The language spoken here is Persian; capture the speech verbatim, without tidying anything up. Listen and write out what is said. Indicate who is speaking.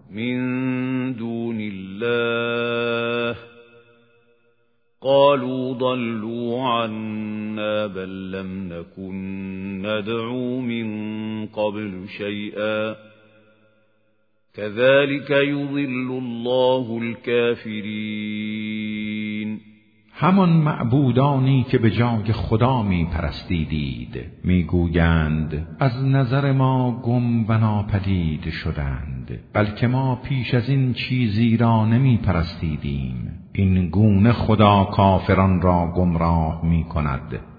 Speaker 1: من دون الله قالوا ضلوا عنا بل لم نكن ندعو من قبل شيئا كذلك يضل الله الكافرین.
Speaker 2: همان معبودانی که به جای خدا می پرستیدید می گویند از نظر ما گم و ناپدید شدند، بلکه ما پیش از این چیزی را نمی پرستیدیم. این گونه خدا کافران را گمراه می کند.